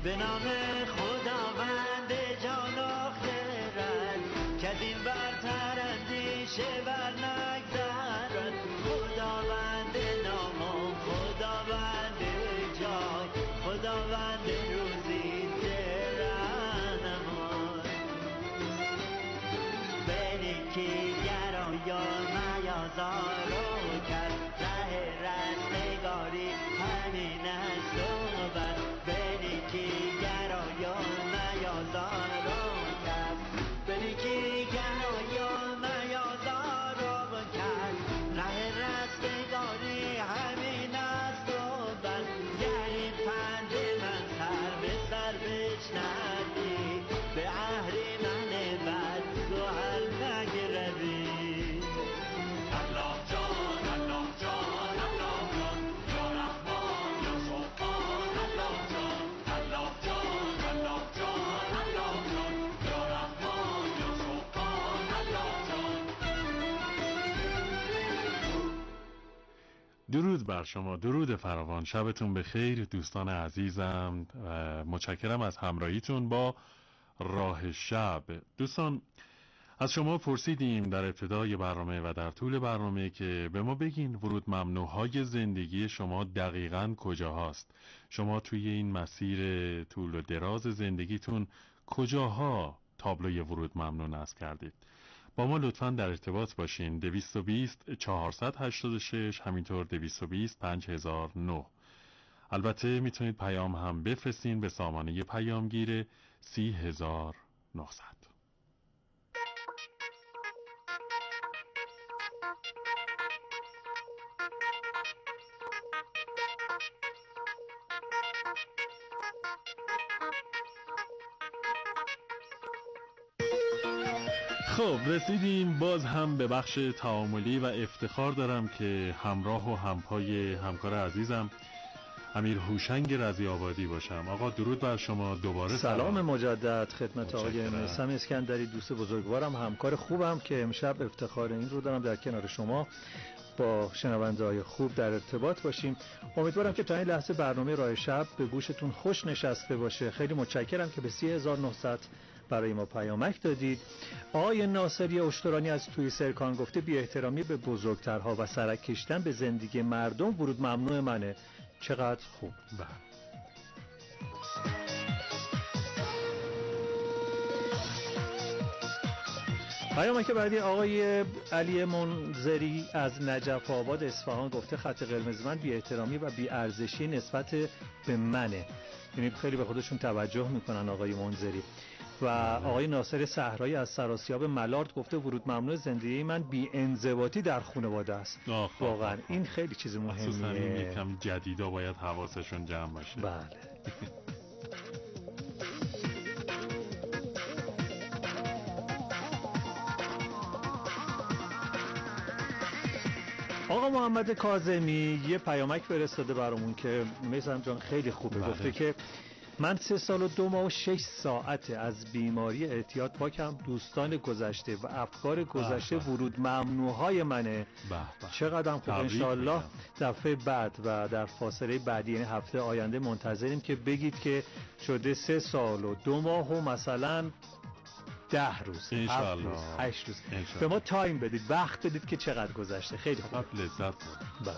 به نام خداوند جان و خیرت که از این برتر اندیشه بر نگذرد. خداوند نام و خداوند جای، خداوند روزی رهنمای. بلیکی گرایان میازار و کرد، ره رستگاری همین است و بس. بلیکی گرایان میازار و کرد، بلیکی گرایان میازار و کرد، ره رستگاری همین است و بس. گر این پند من سر به سر بشنوی، به اهریمن بد گوهر نگروی. الله جان الله جان الله جان، یا رحمان یا سبحان. الله جان الله جان الله جان الله جان، یا رحمان یا سبحان. الله جان. درود بر شما، درود فراوان. شبتون بخیر دوستان عزیزم. متشکرم از همراهیتون با راه شب. دوستان از شما پرسیدیم در ابتدای برنامه و در طول برنامه که به ما بگین ورود ممنوعهای زندگی شما دقیقاً کجا هست. شما توی این مسیر طول و دراز زندگیتون کجاها تابلوی ورود ممنوع نصب کردید؟ با ما لطفاً در ارتباط باشین. 220 486 همینطور 220 5009. البته میتونید پیام هم بفرستین به سامانه پیامگیر 30900. خب رسیدیم باز هم به بخش تعاملی و افتخار دارم که همراه و همپای همکار عزیزم امیر هوشنگ رضی آبادی باشم. آقا درود بر شما دوباره. سلام مجدد خدمت آقای میثم اسکندری، دوست بزرگوارم، همکار خوبم که امشب افتخار این رو دارم در کنار شما با شنونده‌های خوب در ارتباط باشیم. امیدوارم که تا این لحظه برنامه راه شب به گوشتون خوش نشسته باشه. خیلی متشکرم که به 3900 برای ما پیامک دادید. آقای ناصری اشترانی از توی سرکان گفته بی احترامی به بزرگترها و سرک کشیدن به زندگی مردم ورود ممنوع منه. چقدر خوب. پیامک بعدی آقای علی منذری از نجف آباد اصفهان گفته خط قرمز من بی احترامی و بی ارزشی نسبت به منه. یعنی خیلی به خودشون توجه میکنن آقای منذری. و آقای ناصر صحرایی از سراسیاب ملارد گفته ورود ممنوع زندگی من بی انضباطی در خانواده است. واقعا این خیلی چیز مهمیه. خصوصا این یکم جدیدا باید حواسشون جمع باشه. بله. آقا محمد کاظمی یه پیامک فرستاده برامون که میثم جان خیلی خوبه. بله. گفته که من 3 سال و 2 ماه و 6 ساعته از بیماری اعتیاد پاکم. دوستان گذشته و افکار گذشته ورود ممنوعهای منه. چقدر خوب. انشالله دفعه بعد و در فاصله بعدی یعنی هفته آینده منتظریم که بگید که شده 3 سال و 2 ماه و مثلا 10 روز 7 روز 8 روز. به ما تایم بدید، وقت بدید که چقدر گذشته. خیلی خوب. لذت. بله.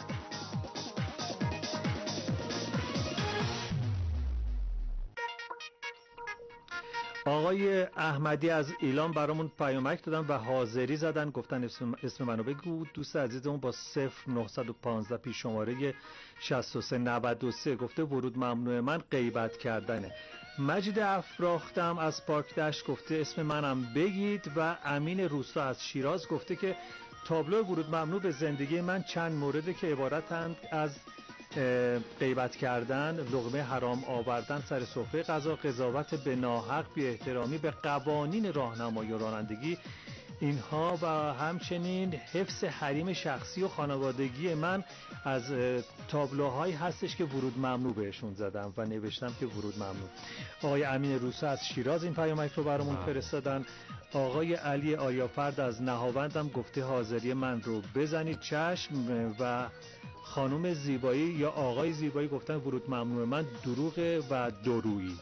آقای احمدی از ایلان برامون پیامک دادن و حاضری زدن، گفتن اسم منو بگو. دوست عزیزمون با 0915 پیش شماره 6393 گفته ورود ممنوع من غیبت کردنه. مجید افراختم از پارک دشت گفته اسم منم بگید. و امین روستا از شیراز گفته که تابلو ورود ممنوع به زندگی من چند مورده که عبارتند از غیبت کردن، لقمه حرام آوردن سر سفره غذا، قضاوت به ناحق، بی احترامی به قوانین راهنمایی و رانندگی، اینها و همچنین حفظ حریم شخصی و خانوادگی من از تابلوهایی هستش که ورود ممنوع بهشون زدم و نوشتم که ورود ممنوع. آقای امین روسا از شیراز این پیامک رو برامون فرستادن. آقای علی آریافرد از نهاوند هم گفته حاضری من رو بزنید چشم. و خانم زیبایی یا آقای زیبایی گفتن ورود ممنوع من دروغه و دورویی.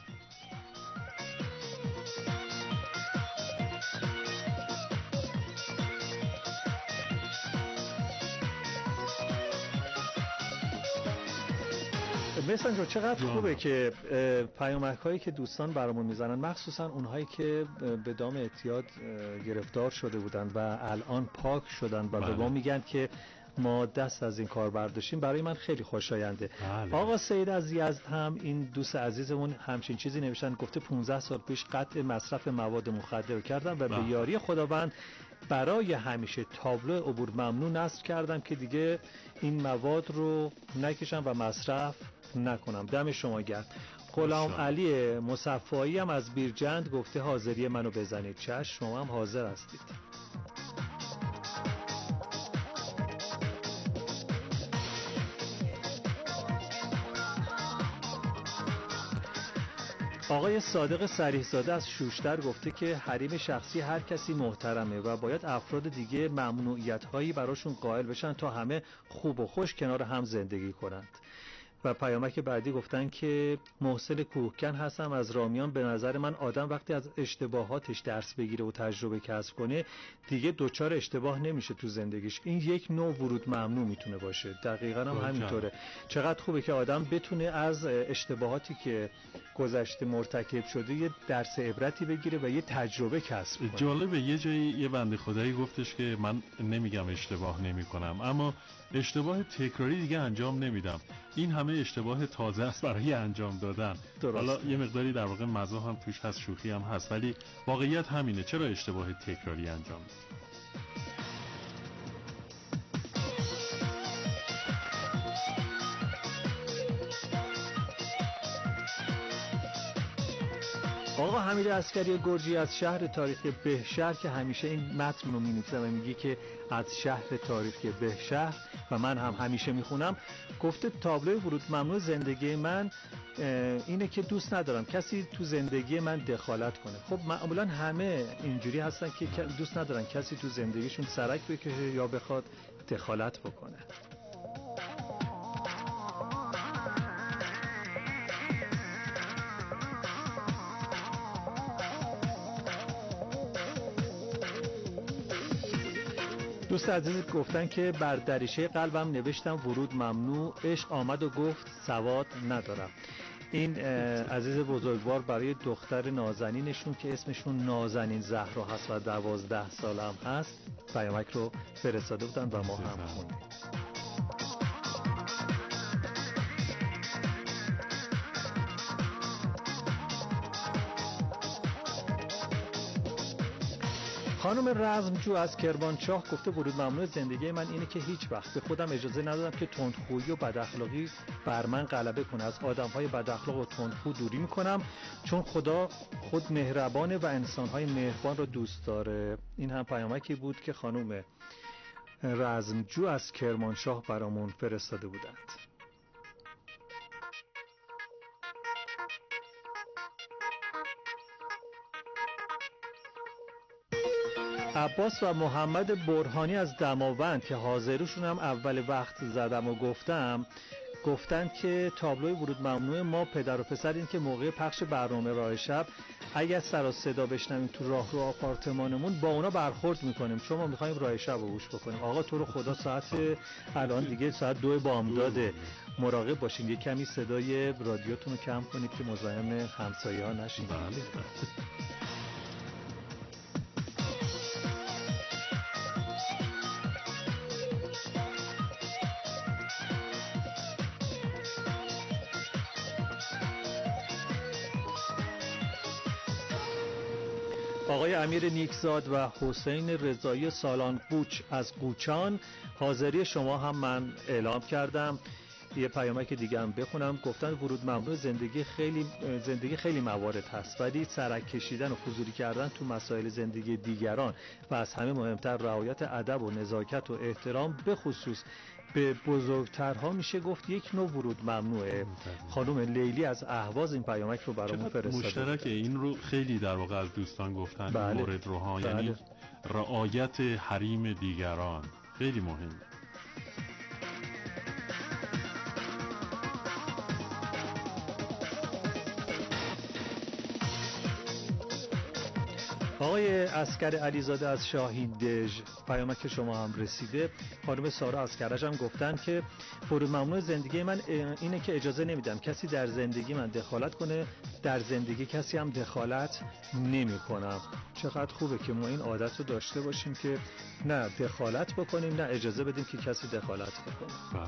مثلا جو چقدر خوبه که پیامک هایی که دوستان برامون میزنن، مخصوصا اونهایی که به دام اعتیاد گرفتار شده بودن و الان پاک شدن و به ما میگن که ما دست از این کار برداشتیم، برای من خیلی خوشاینده. آقا سید از یزد هم این دوست عزیزمون همچین چیزی نوشتن، گفته 15 سال پیش قطع مصرف مواد مخدر کردم و به یاری خداوند برای همیشه تابلو عبور ممنوع نصب کردم که دیگه این مواد رو نکشم و مصرف نکنم. دم شما گرم. غلام علی مصفایی هم از بیرجند گفته حاضری منو بزنید. چشم، شما هم حاضر هستید. آقای صادق صریح‌زاده از شوشتر گفته که حریم شخصی هر کسی محترمه و باید افراد دیگه ممنوعیت‌هایی براشون قائل بشن تا همه خوب و خوش کنار هم زندگی کنند. و پیامک بعدی گفتن که محسن کوهکن هستم از رامیان، به نظر من آدم وقتی از اشتباهاتش درس بگیره و تجربه کسب کنه دیگه دوچار اشتباه نمیشه تو زندگیش. این یک نوع ورود ممنوع میتونه باشه. دقیقاً هم همینطوره. چقدر خوبه که آدم بتونه از اشتباهاتی که گذشته مرتکب شده یه درس عبرتی بگیره و یه تجربه کسب کنه. جالبه یه جایی یه بنده خدایی گفتش که من نمیگم اشتباه نمی‌کنم، اما اشتباه تکراری دیگه انجام نمیدم. این همه اشتباه تازه است برای انجام دادن. حالا یه مقداری در واقع مزاح هم توش هست، شوخی هم هست، ولی واقعیت همینه. چرا اشتباه تکراری انجام بدیم؟ آقا حمید عسکری گرجی از شهر تاریخی بهشهر که همیشه این متن رو می‌نویسه و میگه که از شهر تاریخی بهشهر و من هم همیشه میخونم، گفته تابلوی ورود ممنوع زندگی من اینه که دوست ندارم کسی تو زندگی من دخالت کنه. خب معمولا همه اینجوری هستن که دوست ندارن کسی تو زندگیشون سرک بکشه یا بخواد دخالت بکنه. دوست عزیز گفتن که بر دریچه قلبم نوشتم ورود ممنوع، عشق آمد و گفت سواد ندارم. این عزیز بزرگوار برای دختر نازنینشون که اسمشون نازنین زهرا هست و 12 ساله هم هست پیامک رو فرستاده بودن و ما هم خوندیم. خانم رزمجو از کرمانشاه گفته ورود ممنوع زندگی من اینه که هیچ وقت به خودم اجازه ندادم که تندخویی و بداخلاقی بر من غلبه کنه. از آدم‌های بداخلاق و تندخو دوری میکنم چون خدا خود مهربانه و انسان‌های مهربان رو دوست داره. این هم پیامکی بود که خانم رزمجو از کرمانشاه برامون فرستاده بودند. عباس و محمد برهانی از دماوند که حاضرشون هم اول وقت زدم و گفتن که تابلوی ورود ممنوع ما پدر و پسر این که موقع پخش برنامه راه شب اگر سر و صدا بشنویم تو راه رو آپارتمانمون با اونا برخورد میکنیم چون ما میخوایم راه شب رو گوش بکنیم. آقا تو رو خدا ساعت الان دیگه ساعت 2 بامداده، مراقب باشین، یه کمی صدای رادیوتون رو کم کنید که مزاحم همسایه ها نشین. آقای امیر نیکزاد و حسین رضایی سالان قوچ از قوچان، حاضری شما هم من اعلام کردم. یه پیامک دیگه هم بخونم. گفتن ورود ممنوع زندگی خیلی موارد هست ولی سرک کشیدن و فضولی کردن تو مسائل زندگی دیگران و از همه مهمتر رعایت ادب و نزاکت و احترام به خصوص به بزرگترها میشه گفت یک نوع ورود ممنوعه. خانم لیلی از اهواز این پیامک رو برامون فرستاده. مشترک این رو خیلی در واقع از دوستان گفتن. بله. مورد رو ها، بله. یعنی رعایت حریم دیگران خیلی مهمه. آقای عسکر علیزاده از شاهیندژ پیامک شما هم رسیده. خانم سارا عسکرش هم گفتن که فرود ممنوع زندگی من اینه که اجازه نمیدم کسی در زندگی من دخالت کنه، در زندگی کسی هم دخالت نمی کنم. چقدر خوبه که ما این عادت رو داشته باشیم که نه دخالت بکنیم نه اجازه بدیم که کسی دخالت بکنه.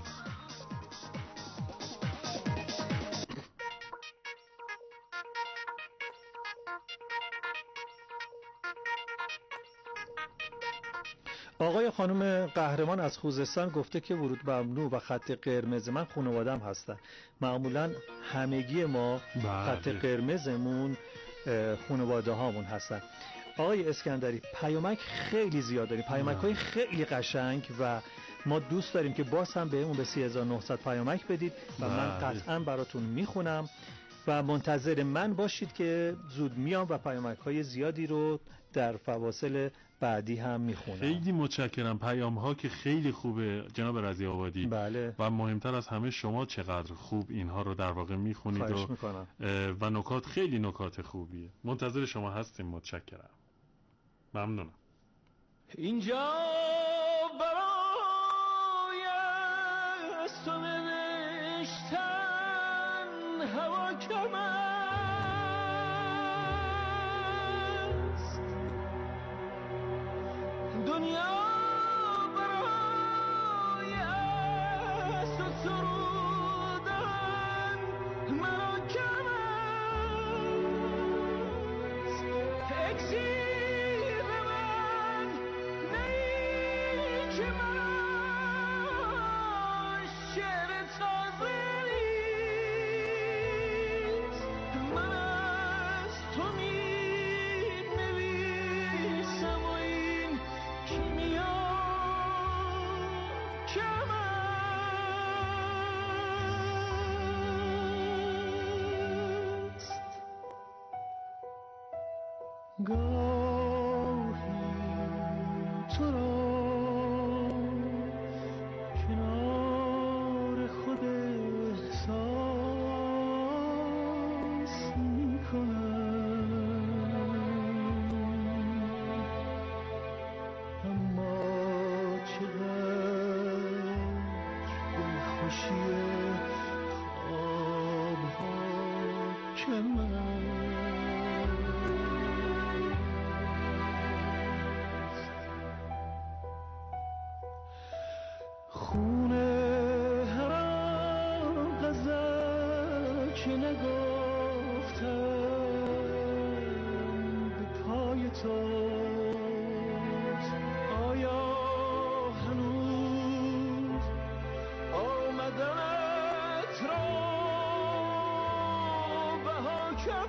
آقای خانم قهرمان از خوزستان گفته که ورود ممنوع و خط قرمز من خانواده‌ام هستن. معمولا همگی ما خط قرمزمون خانواده هامون هستن. آقای اسکندری پیامک خیلی زیاد داریم، پیامک های خیلی قشنگ و ما دوست داریم که باز هم بهمون به 3900 پیامک بدید و من قطعا براتون میخونم و منتظر من باشید که زود میام و پیامک های زیادی رو در فواصل بعدی هم میخونم. خیلی متشکرم. پیام ها که خیلی خوبه جناب رضی آبادی. بله. و مهمتر از همه شما چقدر خوب اینها رو در واقع میخونید و نکات خیلی نکات خوبیه. منتظر شما هستیم. متشکرم. ممنونم. اینجا برای تو نوشتن هوا کم است، دنیا برای تو سرودن مرا کم است، اکسیر من نیک من شعر تازه نیست، من از تو می نویسم و این کیمیا کم است. گاهی تو را کنار خود احساس میکنم، اما چقدر دلخوشی خوابها کم است. خونه هر آن غزل که نگفتم به پای توست، آیا هنوز آمدنت را بها کم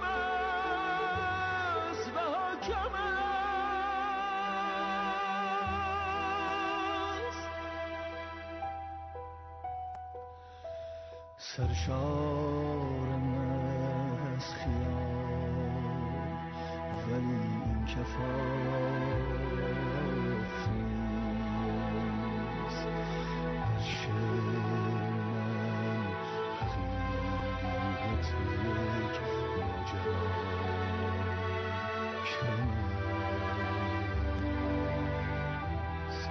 است، بها کم است. سرشارم از خیال ولی این کفاف نیست، از شعر من حقیقت یک ماجرا کم است.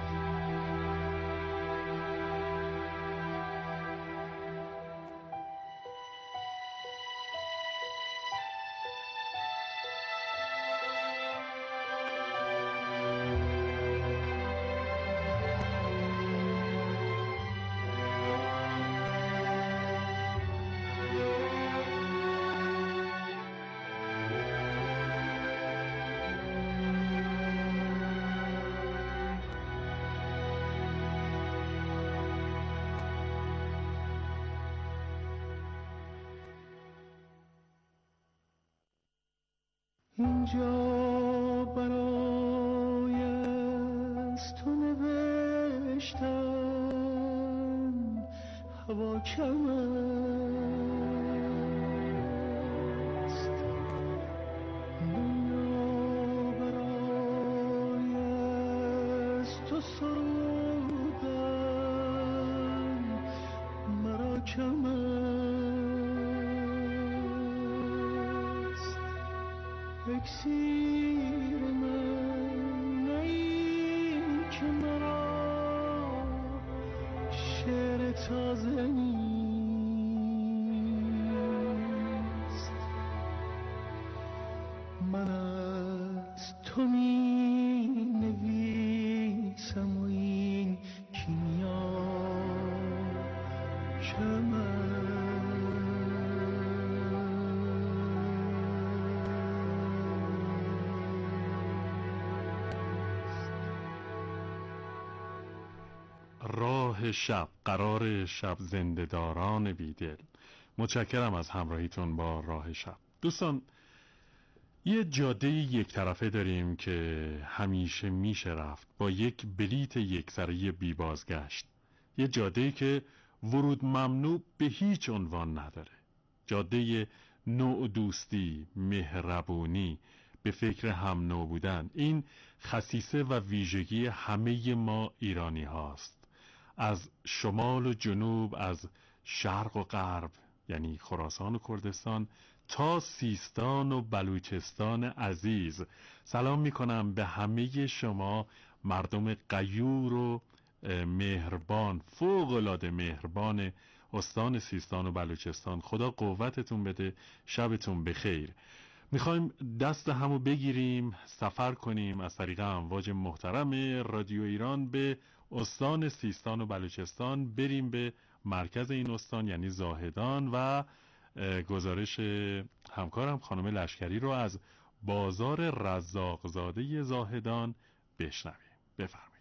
اینجا برای از تو نوشتن هوا کم است، دنیا برای از تو سرودن مرا کم است، اکسیر من تازه نیست. من از تو می نویسم و این کیمیا کم راه شب، قرار شب زنده‌داران بیدل. متشکرم از همراهیتون با راه شب. دوستان، یه جاده یک طرفه داریم که همیشه میشه رفت با یک بلیت یکسره بی بازگشت. یه جاده‌ای که ورود ممنوع به هیچ عنوان نداره. جاده نوع دوستی، مهربونی، به فکر هم نوع بودن. این خصیصه و ویژگی همه ما ایرانی هاست. از شمال و جنوب، از شرق و غرب یعنی خراسان و کردستان تا سیستان و بلوچستان عزیز، سلام میکنم به همه شما مردم غیور و مهربان، فوق‌العاده مهربان استان سیستان و بلوچستان. خدا قوتتون بده، شبتون بخیر. میخوایم دست همو بگیریم، سفر کنیم از طریق امواج محترم رادیو ایران به استان سیستان و بلوچستان، بریم به مرکز این استان یعنی زاهدان و گزارش همکارم خانم لشکری رو از بازار رزاقزاده زاهدان بشنویم. بفرمایید.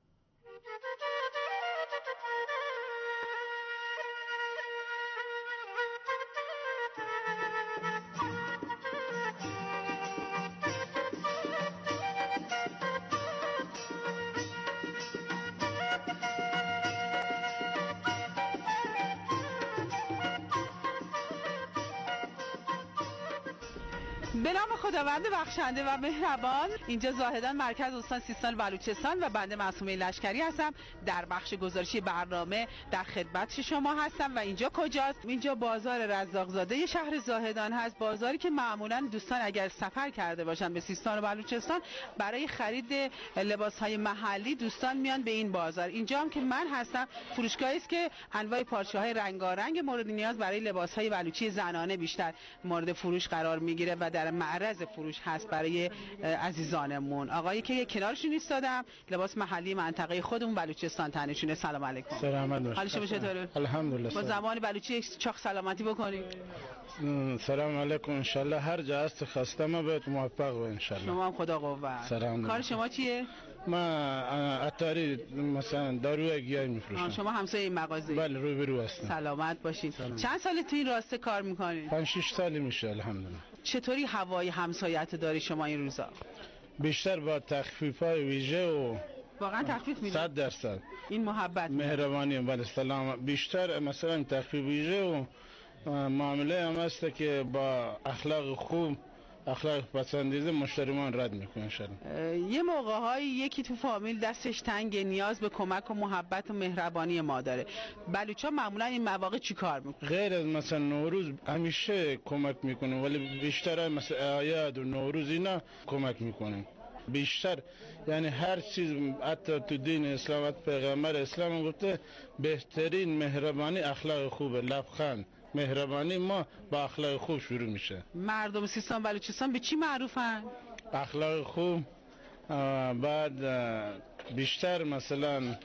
به نام خداوند بخشنده و مهربان. اینجا زاهدان، مرکز استان سیستان و بلوچستان و بنده معصومه لشکری هستم. در بخش گزارشی برنامه در خدمت شما هستم. و اینجا کجاست؟ اینجا بازار رزاقزاده شهر زاهدان هست. بازاری که معمولا دوستان اگر سفر کرده باشن به سیستان و بلوچستان برای خرید لباس‌های محلی دوستان میان به این بازار. اینجا هم که من هستم فروشگاهی است که انواع پارچه‌های رنگارنگ مورد نیاز برای لباس‌های بلوچی زنانه بیشتر مورد فروش قرار میگیره و در معرض فروش هست برای عزیزانمون. آقایی که کنارشون ایستادم لباس محلی منطقه خودمون بلوچستان تنشونه. سلام علیکم. سلامت باشید. حال شما چطوره؟ الحمدلله. با زبان بلوچی چاق سلامتی بکنید. سلام علیکم. انشالله هر جا هست خسته ما بهت موفق و انشالله. شما هم خدا قوت. سلام. کار شما چیه؟ ما عطاری مثلا داروی گیاه میفروشم. شما همسایه این مغازه؟ بله، روبرو هستم. سلامت باشید. چند سال تو این راسته کار میکنید؟ 5-6 سالی میشه الحمدلله. چطوری هوای همسایت داری شما این روزا؟ بیشتر با تخفیف‌های ویژه و واقعا تخفیف میده؟ 100%. این محبت مهربانی. بله سلام. بیشتر مثلا تخفیف ویژه و معامله هم هست که با اخلاق خوب، اخلاق پسندیده مشتریمان رد میکنه انشالله. یه موقع‌های یکی تو فامیل دستش تنگ، نیاز به کمک و محبت و مهربانی ما داره. بلوچا معمولا این مواقع چی کار میکنه؟ غیر از مثلا نوروز همیشه کمک میکنه، ولی بیشتر مثلا اعیاد و نوروز اینا کمک میکنه بیشتر. یعنی هر چیز حتی تو دین اسلام، پیغمبر اسلام گفته بهترین مهربانی اخلاق خوبه. لبخند، مهربانی ما با اخلاق خوب شروع میشه. مردم سیستان بلوچستان به چی معروفن؟ اخلاق خوب. بعد بیشتر مثلا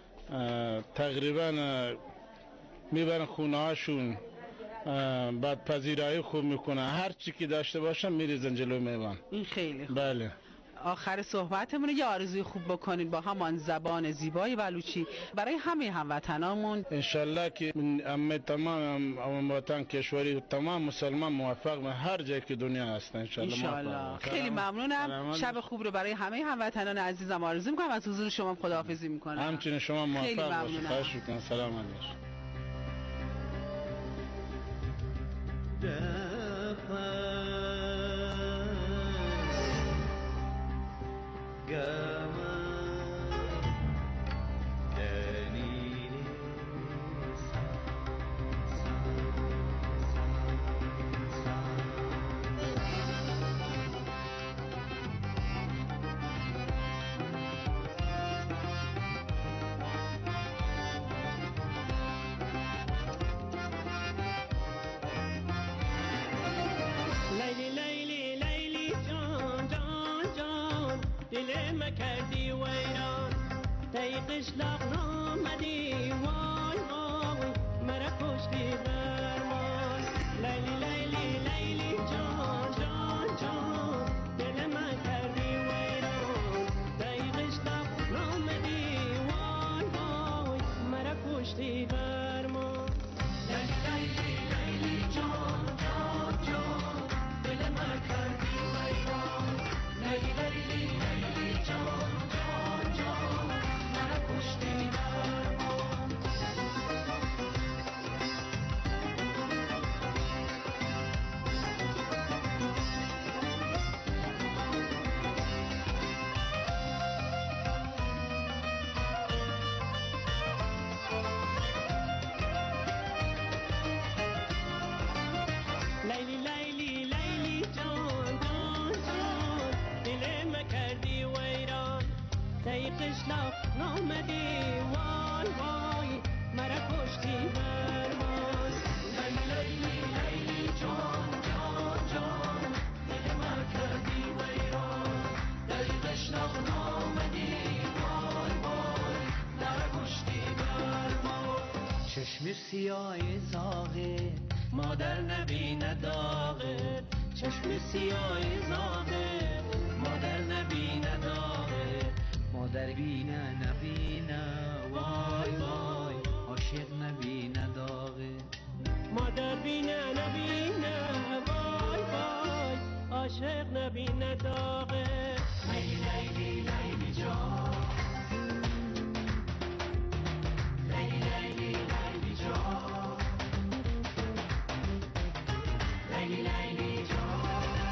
تقریبا میبرن خونه هاشون، بعد پذیرایی خوب میکنن، هر چی که داشته باشن میریزن جلو میوان. این خیلی خوب. بله. آخر صحبتمونه یه آرزوی خوب بکنید با همان زبان زیبای بلوچی برای همه هموطنامون. انشالله که همه تمام هموطن کشوری و تمام مسلمان موفق به هر جایی که دنیا هستن انشالله. خیلی ممنونم. شب خوب رو برای همه هموطنان عزیزم آرزو میکنم. از حضور شما خداحافظی میکنم. همچنین شما موفق باشید. خواهش میکنم. سلام علیکم. دل ما کردی ویران تای قشلاق نامدی وای وای مرا کشتی برمان لیلی لیلی لیلی جان جان جان دل ما کردی ویران تای قشلاق نامدی وای وای مرا کشتی برمان لیلی لیلی لیلی جان جان جان دل ما کردی ویران لیلی لیلی لیلی جان جان جان مرا کشتی برمان لیلی لیلی لیلی جان جان جان دل ما کردی ویران تای قشلاق نامدی وای وای مرا کشتی برمان لیلی لیلی لیلی جان جان جان دل ما کردی ویران تای قشلاق نامدی وای وای مرا کشتی برمان چشم سیاه زاغه مادر نبینه داغه چشم سیاه زاغه مادر نبینه داغه مادر بینه نبینه وای وای عاشق نبینه داغه مادر بینه نبینه وای وای عاشق نبینه داغه لیلی لیلی لیلی جان لیلی لیلی لیلی جان لیلی لیلی جان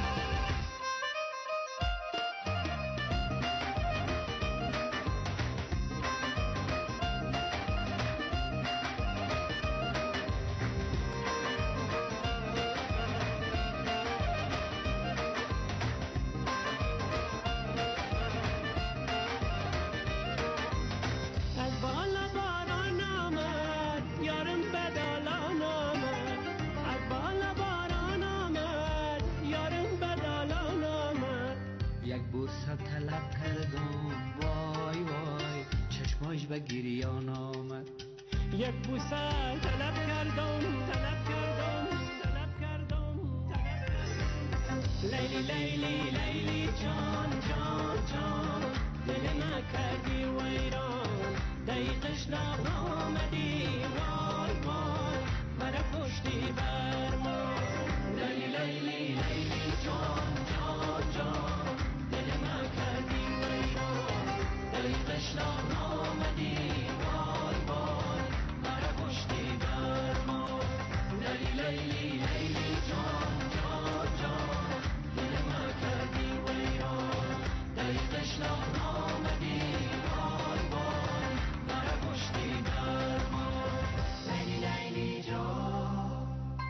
از بالا باران آمد یارم بدالان آمد از بالا باران آمد یارم بدالان آمد یک بوسه طلب کردم وای وای چشماش به گریان آمد یک بوسه طلب کردم طلب کردم طلب کردم طلب کردم لیلی لیلی لیلی جان جان جان دل ما کردی ویران تای قشلاق آمدی وای وای مرا کشتی برمان لیلی لیلی لیلی جان جان جان دل ما کردی ویران تای قشلاق آمدی وای وای مرا کشتی برمان لیلی لیلی لیلی جان جان جان دل ما کردی ویران تای قشلاق آمدی وای وای مرا کشتی برمان لیلی لیلی جان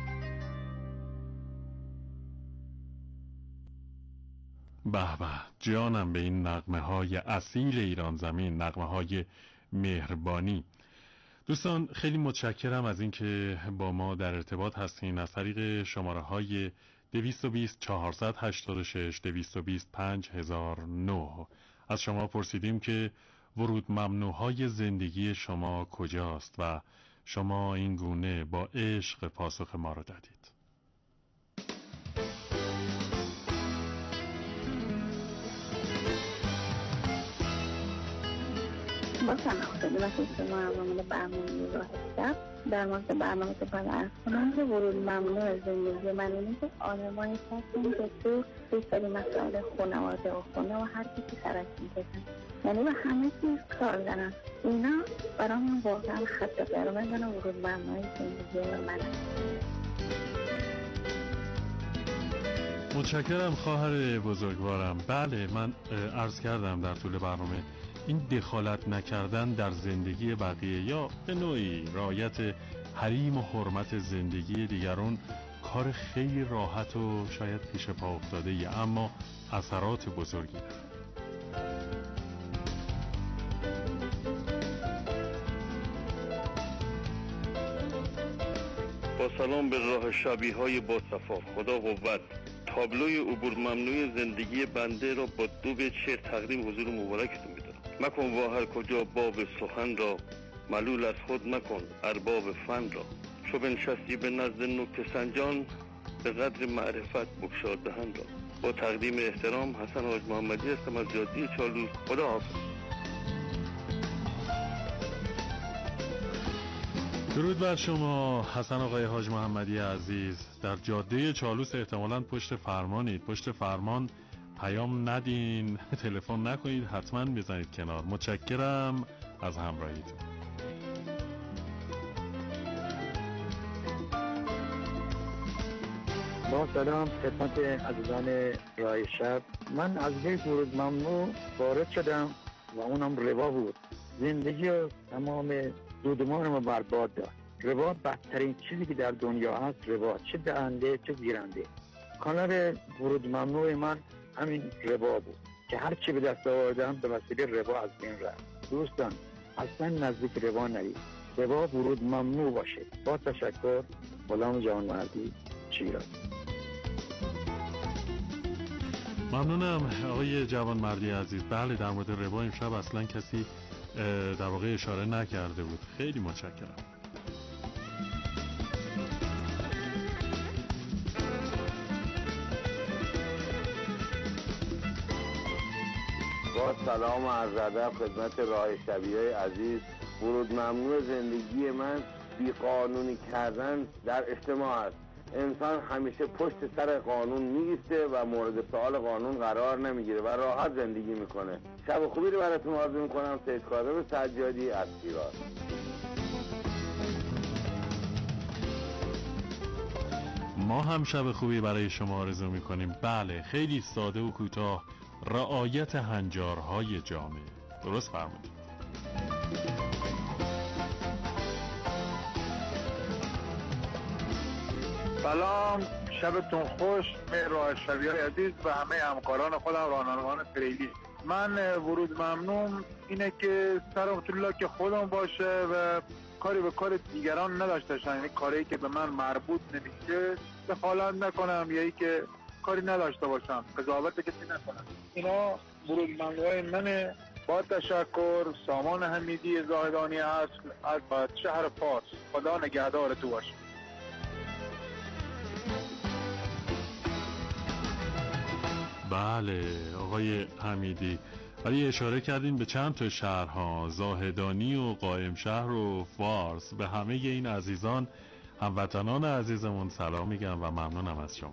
به به جانم به این نغمه های اصیل ایران زمین، نغمه های مهربانی. دوستان خیلی متشکرم از اینکه با ما در ارتباط هستین از طریق شماره های 220 486 220 5009. از شما پرسیدیم که ورود ممنوعهای زندگی شما کجاست و شما این گونه با عشق پاسخ ما را دادید. با سلام خدمت شما عوامل برنامه راه شب در مورد برنامه که باید عرض کنم که ورود ممنوع زندگی من اینه که آدمایی هستن که تو سری مسائل خانواده و خونه و هر کسی سرک میکشن، یعنی به همه چیز کار دارن. اینا برام واقعا خط قرمز ورود ممنوع زندگی من. متشکرم خواهر بزرگوارم. بله من عرض کردم در طول برنامه این دخالت نکردن در زندگی بقیه یا به نوعی رعایت حریم و حرمت زندگی دیگران کار خیلی راحت و شاید پیش پا افتاده ای، اما اثرات بزرگی داره. با سلام به راه شبیهای با صفا، خدا قوت. تابلوی عبور ممنوع زندگی بنده را با 2 بیت شعر تقدیم حضور مبارکتون می‌دارم. مکن وا هر کجا باب سخن را، ملول از خود مکن ارباب فن را. چو بنشستی به نزد نکته سنجان، به قدر معرفت بگشا دهن را. با تقدیم احترام حسن حاج محمدی هستم از جاده چالوس. خداحافظ. درود بر شما حسن آقای حاج محمدی عزیز. در جاده چالوس احتمالاً پشت فرمانید. پشت فرمان پیام ندین، تلفن نکنید، حتما بزنید کنار. متشکرم از همراهیتون. با سلام خدمت عزیزان راه شب. من از یک ورود ممنوع وارد شدم و اونم ربا بود. زندگی و تمام دودمانم رو برباد داد. ربا بدترین چیزی که در دنیا هست ربا، چه دهنده چه گیرنده. کانال ورود ممنوع من همین ربا بود که هر چی به دست آوردم به وسیله ربا از بین رفت. دوستان اصلا نزدیک ربا نرید، ربا ورود ممنوع باشه. با تشکر، غلام جوانمردی، شیراز. ممنونم آقای جوانمردی عزیز. بله، در مورد ربا امشب اصلا کسی در واقع اشاره نکرده بود. خیلی متشکرم. با سلام و عرض ادب خدمت راه شبیهای عزیز. ورود ممنوع زندگی من بیقانونی کردن در اجتماع است. انسان همیشه پشت سر قانون می‌ایسته و مورد سؤال قانون قرار نمیگیره و راحت زندگی میکنه. شب خوبی رو براتون آرزو میکنم. سید کاظم سجادی از شیراز. ما هم شب خوبی برای شما آرزو میکنیم. بله، خیلی ساده و کوتاه، رعایت هنجارهای جامعه. درست فرمودید. سلام، شبتون خوش. راه شبیهای عزیز و همه همکاران خودم، راهنمایان تریلی. من ورود ممنوع اینه که سر الله که خودم باشه و کاری به کار دیگران نداشته باشم. یعنی کاری که به من مربوط نمیشه دخالت نکنم، یا ای که کاری نداشته باشم، قضاوت کسی نکنم. اینا ورود ممنوع منه. با تشکر. سامان حمیدی زاهدانی هست از شهر فارس. خدا نگهدار تو باشه. بله آقای حمیدی، ولی اشاره کردین به چند تا شهرها، زاهدانی و قائم شهر و فارس. به همه این عزیزان، هموطنان عزیزمون سلام میگم و ممنونم از شما.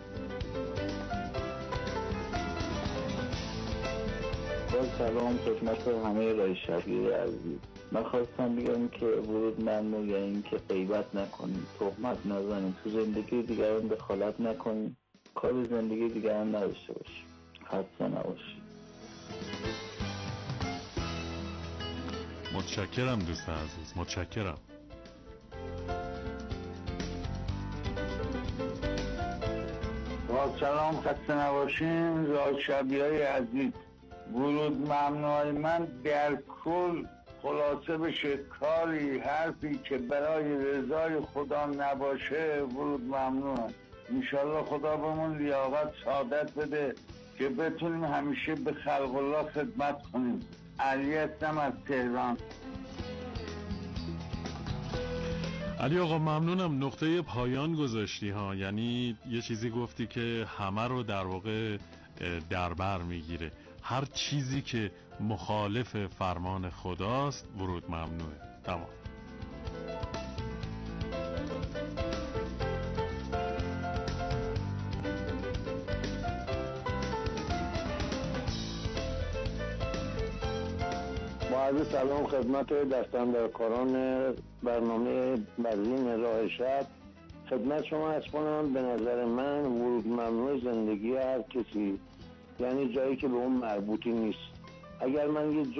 با سلام خدمت همه راه شبیه عزیز. من خواستم بگم که ورود ممنوع یعنی این که غیبت نکنید، تهمت نزنید، تو زندگی دیگران دخالت نکنید، کار زندگی دیگران نداشته باشید، خسته نباشید. متشکرم دوست عزیز، متشکرم. با سلام، خسته نباشین راه شبیهای عزیز. ورود ممنوع من در کل خلاصه بشه کاری حرفی که برای رضای خدا نباشه ورود ممنوع. انشالله خدا بهمون لیاقت سعادت بده که بتونیم همیشه به خلق الله خدمت کنیم. علی هستم از تهران. علی آقا ممنونم، نقطه پایان گذاشتی ها. یعنی یه چیزی گفتی که همه رو در واقع در بر میگیره. هر چیزی که مخالف فرمان خداست ورود ممنوعه. تمام. با عرض سلام خدمت دستاندرکاران برنامه برزین راه شب. خدمت شما عرض کنم، به نظر من ورود ممنوع زندگی هر کسی، یعنی جایی که به اون مربوطی نیست. اگر من یه